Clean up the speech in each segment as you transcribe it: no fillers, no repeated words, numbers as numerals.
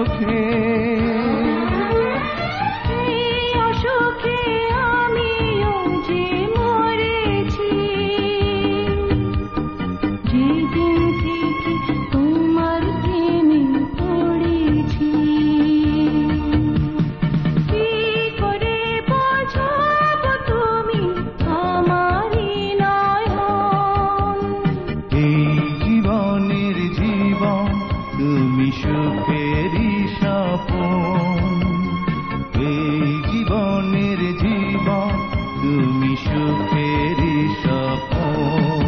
সুখে সুখেরই স্বপন, এই জীবনের জীবন তুমি সুখেরই স্বপন।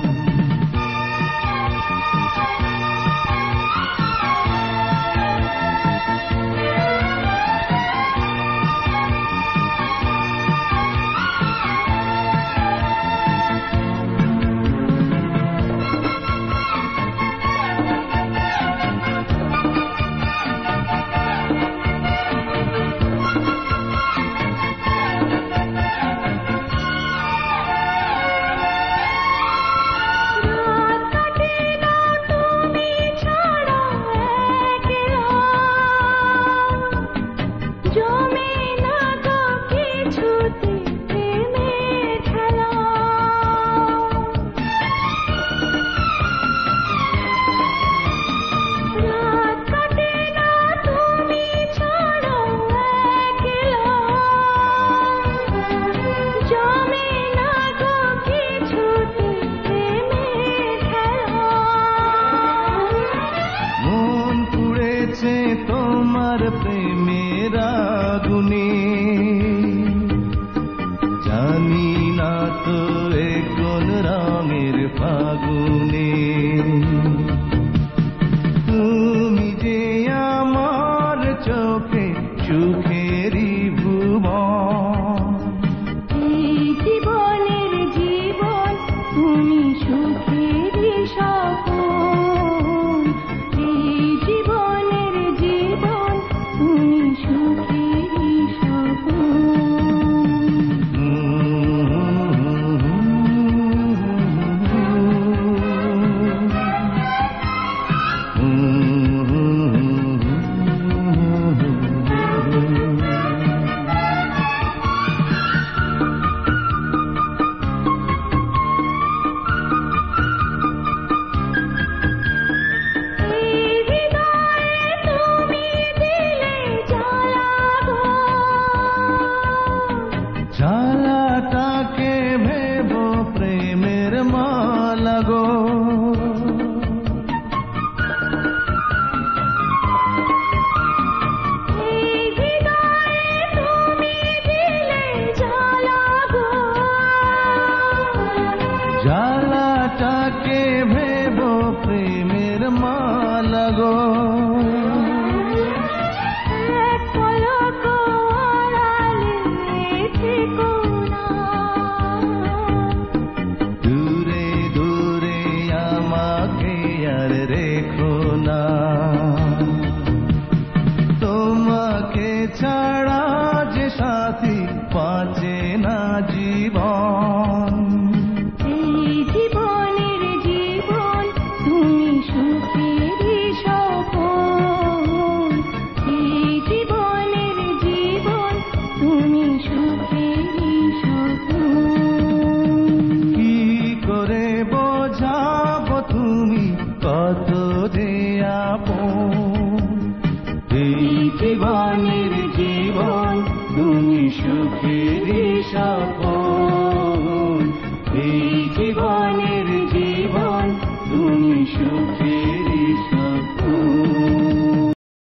তোমার প্রেমের আগুনে জানি না তো কোন রঙের ফাগুনে, তুমি যে আমার চোখে সুখেরই ভুবন, এই জীবনের জীবন তুমি সুখেরই স্বপন, এই জীবনের জীবন তুমি সুখেরই স্বপন। জ্বালাটাকে ভেব প্রেমের মালা গো, জ্বালাটাকে ভেব প্রেমের মালা গো, দূরে দূরে আমাকে আর রেখো না, তোমাকে ছাড়া যে সাথী বাঁচে না জীবন, এই জীবনের জীবন তুমি সুখেরই স্বপন, এই জীবনের জীবন তুমি সুখেরই স্বপন। কি করে বোঝাবো তুমি কত যে আপন, এই জীবনের জীবন তুমি সুখেরই স্বপন, এই